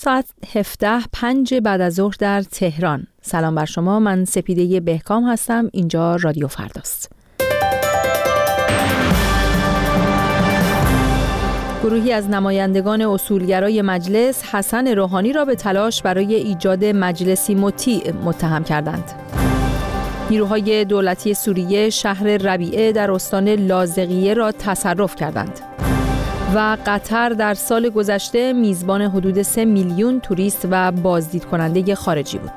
ساعت 17:05 بعد از ظهر در تهران. سلام بر شما، من سپیده بهکام هستم. اینجا رادیو فرداست. گروهی از نمایندگان اصولگرای مجلس حسن روحانی را به تلاش برای ایجاد مجلسی مطیع متهم کردند. نیروهای دولتی سوریه شهر ربیعه در استان لاذقیه را تصرف کردند. و قطر در سال گذشته میزبان حدود 3 میلیون توریست و بازدید کننده خارجی بود.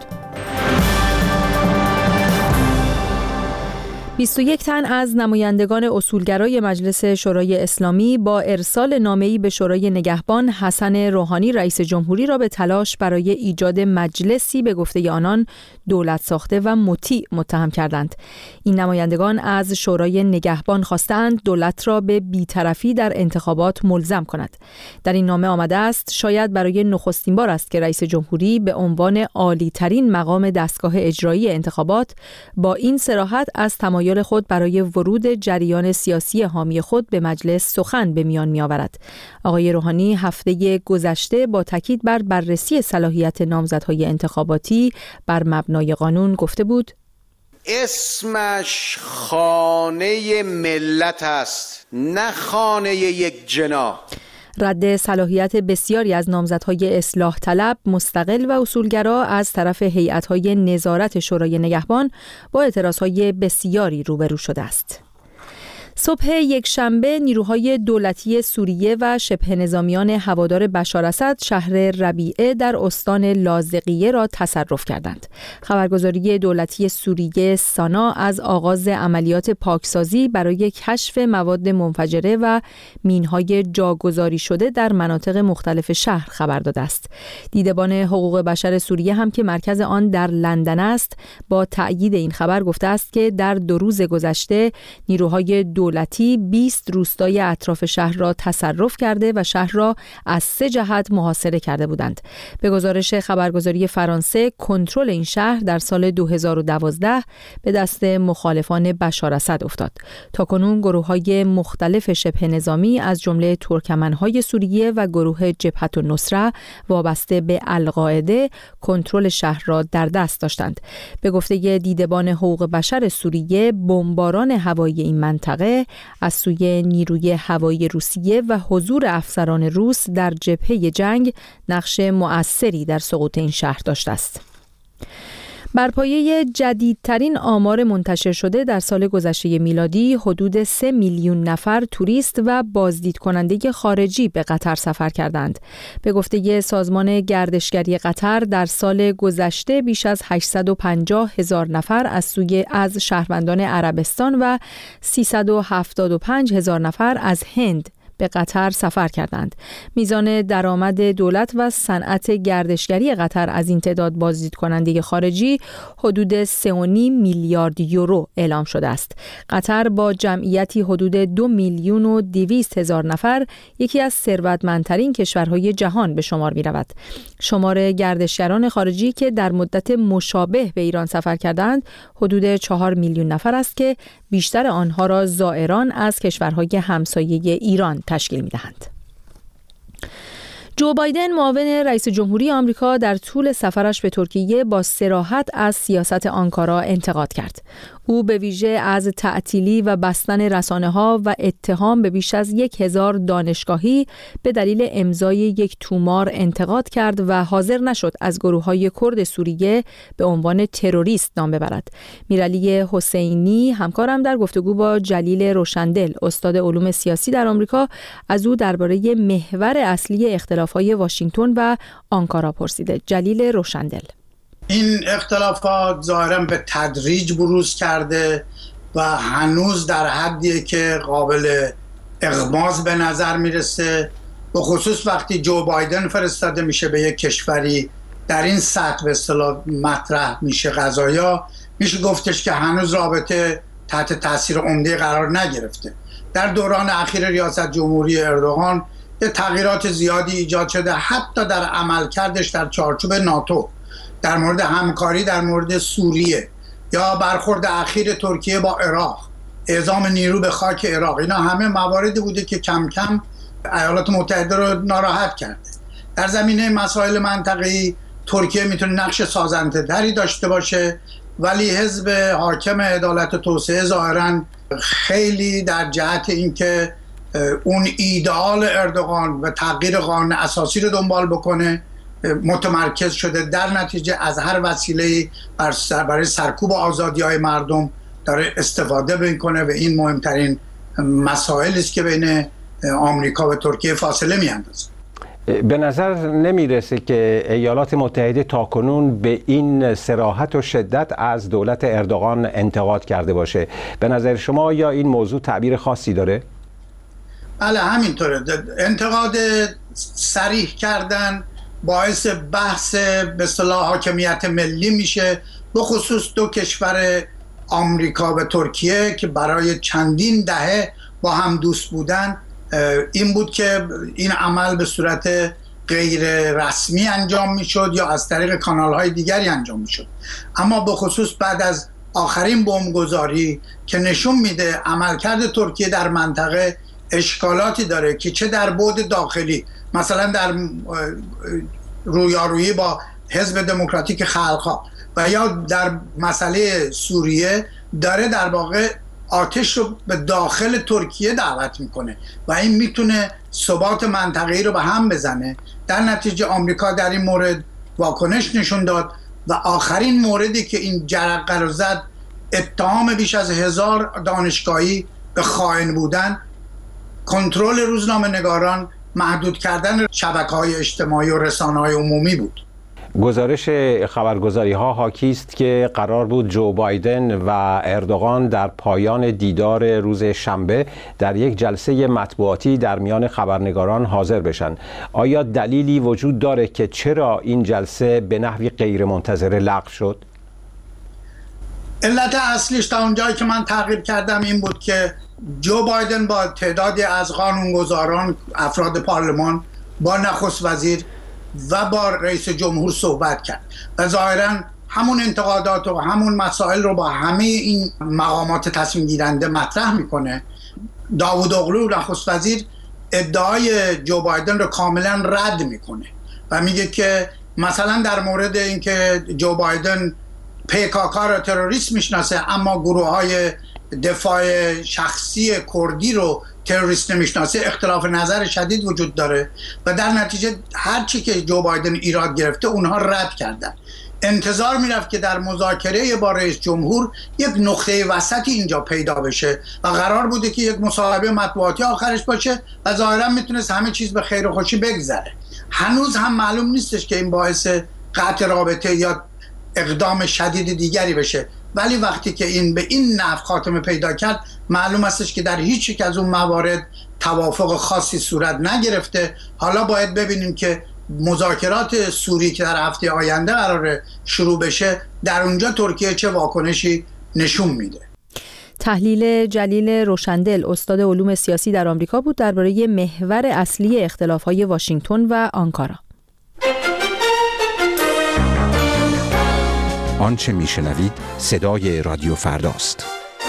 21 تن از نمایندگان اصولگرای مجلس شورای اسلامی با ارسال نامه‌ای به شورای نگهبان حسن روحانی رئیس جمهوری را به تلاش برای ایجاد مجلسی به گفته آنان دولت ساخته و مطیع متهم کردند. این نمایندگان از شورای نگهبان خواستند دولت را به بی‌طرفی در انتخابات ملزم کند. در این نامه آمده است شاید برای نخستین بار است که رئیس جمهوری به عنوان عالی‌ترین مقام دستگاه اجرایی انتخابات با این صراحت از تمایل خود برای ورود جریان سیاسی حامی خود به مجلس سخن به میان می‌آورد. آقای روحانی هفته گذشته با تاکید بر بررسی صلاحیت نامزدهای انتخاباتی بر مبنای قانون گفته بود: اسمش خانه ملت است، نه خانه یک جناح. رد صلاحیت بسیاری از نامزدهای اصلاح طلب، مستقل و اصولگرا از طرف هیئت‌های نظارت شورای نگهبان با اعتراضهای بسیاری روبرو شده است. صبح یکشنبه نیروهای دولتی سوریه و شبه نظامیان هوادار بشار اسد شهر ربیعه در استان لاذقیه را تصرف کردند. خبرگزاری دولتی سوریه سانا از آغاز عملیات پاکسازی برای کشف مواد منفجره و مین‌های جاگذاری شده در مناطق مختلف شهر خبر داده است. دیدبان حقوق بشر سوریه هم که مرکز آن در لندن است، با تأیید این خبر گفته است که در 2 روز گذشته نیروهای دولتی 20 روستای اطراف شهر را تصرف کرده و شهر را از 3 جهت محاصره کرده بودند. به گزارش خبرگزاری فرانسه، کنترل این شهر در سال 2012 به دست مخالفان بشار اسد افتاد. تاکنون گروه‌های مختلف شبه نظامی از جمله ترکمن‌های سوریه و گروه جبهة النصره وابسته به القاعده کنترل شهر را در دست داشتند. به گفته دیدبان حقوق بشر سوریه، بمباران هوایی این منطقه از سوی نیروی هوایی روسیه و حضور افسران روس در جبهه جنگ نقش مؤثری در سقوط این شهر داشته است. بر پایه جدیدترین آمار منتشر شده در سال گذشته میلادی، حدود 3 میلیون نفر توریست و بازدید کننده خارجی به قطر سفر کردند. به گفته سازمان گردشگری قطر در سال گذشته بیش از 850,000 نفر از شهروندان عربستان و 375,000 نفر از هند به قطر سفر کردند. میزان درآمد دولت و صنعت گردشگری قطر از این تعداد بازدید کننده خارجی حدود 3.5 میلیارد یورو اعلام شده است. قطر با جمعیتی حدود 2,200,000 نفر یکی از ثروتمندترین کشورهای جهان به شمار می رود. شمار گردشگران خارجی که در مدت مشابه به ایران سفر کردند حدود 4 میلیون نفر است که بیشتر آنها را زائران از کشورهای همسایه ایران تشکیل می‌دهند. جو بایدن معاون رئیس جمهوری آمریکا در طول سفرش به ترکیه با صراحت از سیاست آنکارا انتقاد کرد. او به ویژه از تعطیلی و بستن رسانه‌ها و اتهام به بیش از 1,000 دانشگاهی به دلیل امضای یک تومار انتقاد کرد و حاضر نشد از گروه‌های کرد سوریه به عنوان تروریست نام ببرد. میرعلی حسینی همکارم در گفتگو با جلیل روشندل، استاد علوم سیاسی در آمریکا، از او درباره محور اصلی اختلاف‌های واشنگتن و آنکارا پرسیده. جلیل روشندل: این اختلافات ظاهراً به تدریج بروز کرده و هنوز در حدیه که قابل اغماض به نظر میرسه، به خصوص وقتی جو بایدن فرستاده میشه به یک کشوری در این سطح به اصطلاح مطرح میشه قضایا، میشه گفتش که هنوز رابطه تحت تاثیر عمده قرار نگرفته. در دوران اخیر ریاست جمهوری اردوغان یه تغییرات زیادی ایجاد شده، حتی در عملکردش در چارچوب ناتو، در مورد همکاری در مورد سوریه یا برخورد اخیر ترکیه با عراق، اعزام نیرو به خاک عراق. اینا همه مواردی بوده که کم کم ایالات متحده رو ناراحت کرده. در زمینه مسائل منطقه‌ای ترکیه میتونه نقش سازنده‌تری داشته باشه، ولی حزب حاکم عدالت و توسعه ظاهراً خیلی در جهت اینکه اون ایدئال اردوغان و تغییر قانون اساسی رو دنبال بکنه متمرکز شده. در نتیجه از هر وسیله‌ای برای سرکوب آزادی‌های مردم داره استفاده میکنه و این مهمترین مسائلی است که بین آمریکا و ترکیه فاصله میاندازه. به نظر نمیرسه که ایالات متحده تاکنون به این صراحت و شدت از دولت اردوغان انتقاد کرده باشه. به نظر شما یا این موضوع تعبیر خاصی داره؟ بله همینطوره. انتقاد صریح کردن باعث بحث به اصطلاح حاکمیت ملی میشه، به خصوص دو کشور آمریکا و ترکیه که برای چندین دهه با هم دوست بودن. این بود که این عمل به صورت غیر رسمی انجام میشد یا از طریق کانال‌های دیگری انجام میشد، اما به خصوص بعد از آخرین بمبگذاری که نشون میده عملکرد ترکیه در منطقه اشکالاتی داره که چه در بعد داخلی، مثلا در رویارویی با حزب دموکراتیک خلق‌ها و یا در مسئله سوریه داره در واقع آتش رو به داخل ترکیه دعوت میکنه و این میتونه ثبات منطقه‌ای رو به هم بزنه. در نتیجه آمریکا در این مورد واکنش نشون داد و آخرین موردی که این جرقه رو زد اتهام بیش از 1000 دانشگاهی به خائن بودن، کنترل روزنامه‌نگاران، محدود کردن شبکه‌های اجتماعی و رسانه‌های عمومی بود. گزارش خبرگزاری ها حاکی است که قرار بود جو بایدن و اردوغان در پایان دیدار روز شنبه در یک جلسه مطبوعاتی در میان خبرنگاران حاضر بشن. آیا دلیلی وجود داره که چرا این جلسه به نحوی غیر منتظره لغو شد؟ علت اصلیش تا اونجایی که من تحقیق کردم این بود که جو بایدن با تعدادی از قانونگذاران، افراد پارلمان، با نخست وزیر و با رئیس جمهور صحبت کرد و ظاهراً همون انتقادات و همون مسائل رو با همه این مقامات تصمیم گیرنده مطرح میکنه. داوود اغلو نخست وزیر ادعای جو بایدن رو کاملا رد میکنه و میگه که مثلا در مورد اینکه جو بایدن PKK رو تروریست میشناسه اما گروه‌های دفاع شخصی کردی رو تروریست نمیشناسه، اختلاف نظر شدید وجود داره و در نتیجه هر چی که جو بایدن ایراد گرفته اونها رد کردن. انتظار میرفت که در مذاکره با رئیس جمهور یک نقطه وسطی اینجا پیدا بشه و قرار بوده که یک مصاحبه مطبوعاتی آخرش باشه و ظاهرا میتونست همه چیز به خیر و خوشی بگذره. هنوز هم معلوم نیستش که این باعث قطع رابطه یا اقدام شدید دیگری بشه، ولی وقتی که این به این نحو خاتمه پیدا کرد معلوم استش که در هیچ یک از اون موارد توافق خاصی صورت نگرفته. حالا باید ببینیم که مذاکرات سوری که در هفته آینده قراره شروع بشه در اونجا ترکیه چه واکنشی نشون میده. تحلیل جلیل روشندل، استاد علوم سیاسی در آمریکا بود درباره محور اصلی اختلاف‌های واشنگتن و آنکارا. آنچه میشنوید صدای رادیو فرداست.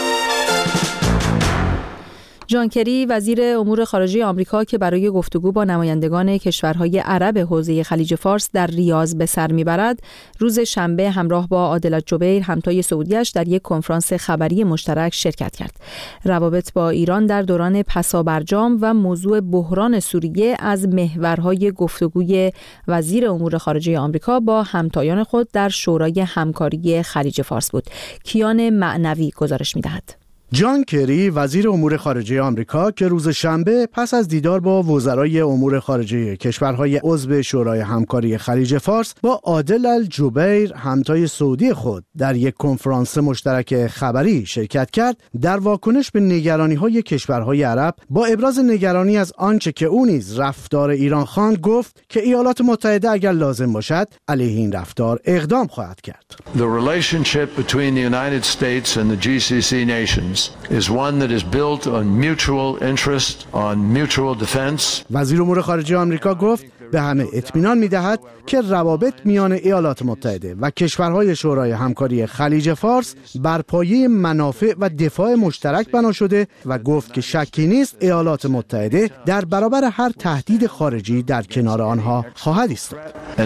جان کری وزیر امور خارجه آمریکا که برای گفتگو با نمایندگان کشورهای عرب حوزه خلیج فارس در ریاض به سر میبرد، روز شنبه همراه با عادل جبیر همتای سعودیش در یک کنفرانس خبری مشترک شرکت کرد. روابط با ایران در دوران پسابرجام و موضوع بحران سوریه از محورهای گفتگوی وزیر امور خارجه آمریکا با همتایان خود در شورای همکاری خلیج فارس بود. کیان معنوی گزارش می‌دهد. جان کری وزیر امور خارجه آمریکا که روز شنبه پس از دیدار با وزرای امور خارجه کشورهای عضو شورای همکاری خلیج فارس با عادل الجبیر همتای سعودی خود در یک کنفرانس مشترک خبری شرکت کرد، در واکنش به نگرانی‌های کشورهای عرب با ابراز نگرانی از آنچه که او نیز رفتار ایران خواند، گفت که ایالات متحده اگر لازم باشد علیه این رفتار اقدام خواهد کرد. The relationship between the United States and the GCC nations is one that is built on mutual interest, on mutual defense. وزیر امور خارجه آمریکا گفت به همه اطمینان می‌دهد که روابط میان ایالات متحده و کشورهای شورای همکاری خلیج فارس بر پایه منافع و دفاع مشترک بنا شده و گفت که شکی نیست ایالات متحده در برابر هر تهدید خارجی در کنار آنها خواهد ایستاد.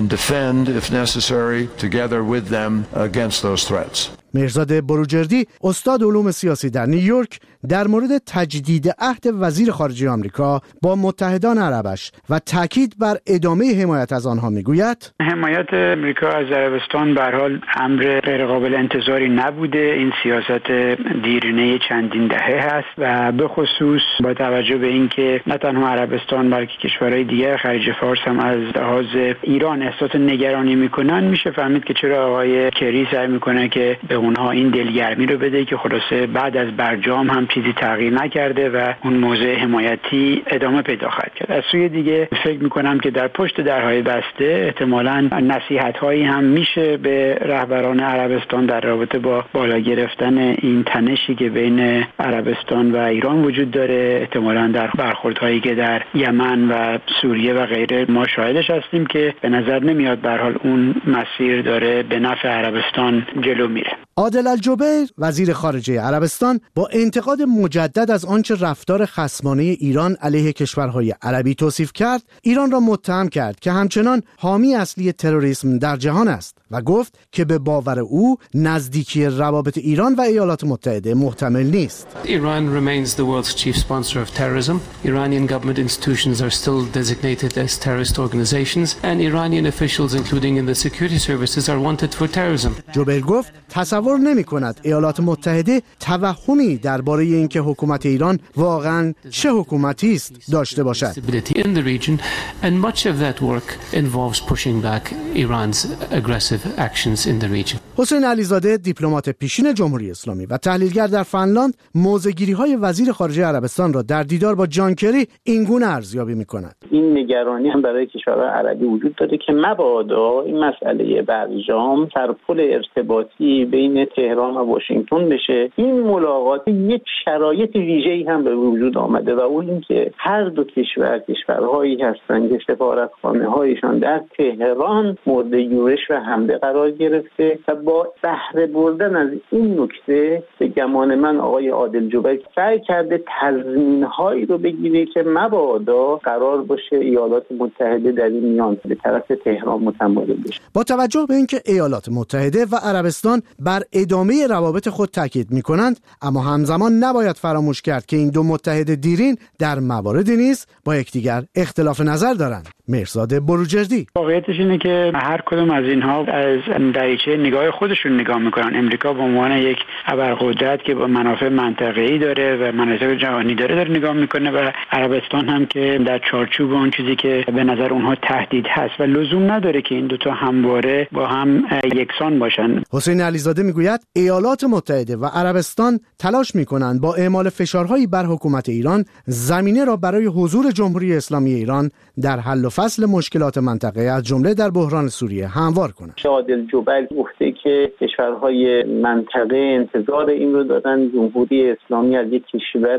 مهرزاد بروجردی استاد علوم سیاسی در نیویورک در مورد تجدید عهد وزیر خارجه آمریکا با متحدان عربش و تاکید بر ادامه حمایت از آنها میگوید حمایت آمریکا از عربستان به هر حال امر غیر قابل انتظاری نبوده. این سیاست دیرینه چندین دهه است و به خصوص با توجه به اینکه نه تنها عربستان بلکه کشورهای دیگر خلیج فارس هم از لحاظ ایران احساس نگرانی میکنن، میشه فهمید که چرا آقای کری سعی میکنه که به اونها این دلگرمی رو بده که خلاصه بعد از برجام هم چیزی تغییر نکرده و اون موضع حمایتی ادامه پیدا خواهد کرد. از سوی دیگه فکر میکنم که در پشت درهای بسته احتمالاً نصیحت‌هایی هم میشه به رهبران عربستان در رابطه با بالا گرفتن این تنشی که بین عربستان و ایران وجود داره. احتمالاً در برخوردهایی که در یمن و سوریه و غیره ما شاهدش هستیم که به نظر نمیاد به هر حال اون مسیر داره به نفع عربستان جلو میره. عادل الجبیر وزیر خارجه عربستان با انتقاد مجدد از آنچه رفتار خصمانه ایران علیه کشورهای عربی توصیف کرد، ایران را متهم کرد که همچنان حامی اصلی تروریسم در جهان است و گفت که به باور او نزدیکی روابط ایران و ایالات متحده محتمل نیست. Iran remains the world's chief sponsor of terrorism. Iranian government institutions are still designated as terrorist organizations and Iranian officials including in the security services are wanted for terrorism. جبیر گفت تصور نمی کند ایالات متحده توهمی درباره اینکه حکومت ایران واقعاً چه حکومتی است داشته باشد. In the region and much of that work involves pushing back Iran's aggressive actions in the region. حسین علیزاده دیپلمات پیشین جمهوری اسلامی و تحلیلگر در فنلاند موضع‌گیری‌های وزیر خارجه عربستان را در دیدار با جان کری اینگونه ارزیابی می‌کند. این نگرانی هم برای کشورهای عربی وجود داره که مبادا این مسئله برجام سرپل ارتباطی بین تهران و واشنگتن بشه. این ملاقات یک شرایط ویژه‌ای هم به وجود آمده و اون اینکه هر دو کشورهایی هستند که سفارتخانه‌هایشان در تهران مورد یورش و حمله قرار گرفته و با بهره بردن از این نکته به گمان من آقای عادل جبیر سعی کرده تضمین‌هایی رو بگیره که مبادا قرار باشه ایالات متحده در این میان به طرف تهران متمایل بشه. با توجه به اینکه ایالات متحده و عربستان بر ادامه روابط خود تاکید می‌کنند، اما همزمان نباید فراموش کرد که این دو متحد دیرین در مواردی نیز با یکدیگر اختلاف نظر دارند. مهرزاد بروجردی واقعیتش اینه که هر کدوم از اینها از دریچه نگاه خودشون نگاه میکنن. امریکا به عنوان یک ابرقدرت که با منافع منطقه‌ای داره و مناسب جهانی داره نگاه میکنه و عربستان هم که در چارچوب اون چیزی که به نظر اونها تهدید هست و لزوم نداره که این دوتا همواره با هم یکسان باشن. حسین علیزاده میگوید ایالات متحده و عربستان تلاش میکنند با اعمال فشارهایی بر حکومت ایران زمینه را برای حضور جمهوری اسلامی ایران در حل و فصل مشکلات منطقه از جمله در بحران سوریه هموار کنند. عادل جبیر گفته که کشورهای منطقه انتظار این رو دارن جمهوری اسلامی از یک کشور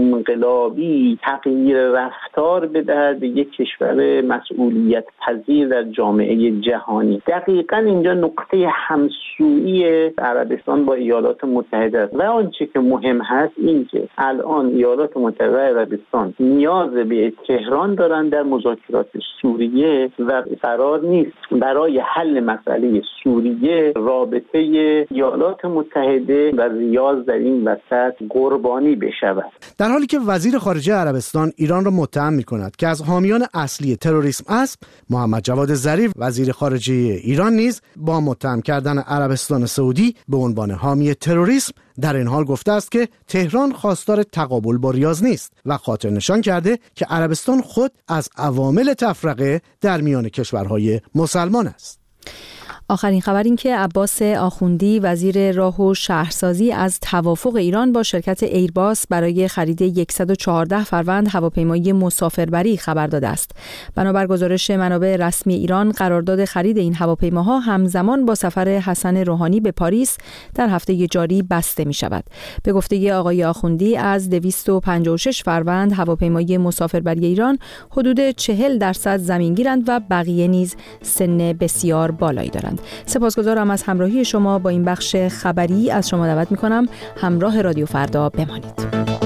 انقلابی تغییر رفتار بدهد به یک کشور مسئولیت پذیر در جامعه جهانی. دقیقاً اینجا نقطه همسویی عربستان با ایالات متحده است و آنچه که مهم هست این که الان ایالات متحده عربستان نیاز به تهران دارن در مذاکرات سوریه و قرار نیست برای حل مسئله سوریه رابطه ایالات متحده و ریاض در این وسط قربانی بشود. در حالی که وزیر خارجه عربستان ایران را متهم می‌کند که از حامیان اصلی تروریسم است، محمد جواد ظریف وزیر خارجه ایران نیز با متهم کردن عربستان سعودی به عنوان حامی تروریسم در این حال گفته است که تهران خواستار تقابل با ریاض نیست و خاطر نشان کرده که عربستان خود از عوامل تفرقه در میان کشورهای مسلمان است. آخرین خبر این که عباس آخوندی وزیر راه و شهرسازی از توافق ایران با شرکت ایرباس برای خرید 114 فروند هواپیمای مسافربری خبر داده است. بنابر گزارش منابع رسمی ایران، قرارداد خرید این هواپیماها همزمان با سفر حسن روحانی به پاریس در هفته جاری بسته می شود. به گفته آقای آخوندی، از 256 فروند هواپیمای مسافربری ایران حدود 40% زمینگیرند و بقیه نیز سن بسیار بالایی دارند. سپاسگزارم از همراهی شما با این بخش خبری. از شما دعوت می‌کنم همراه رادیو فردا بمانید.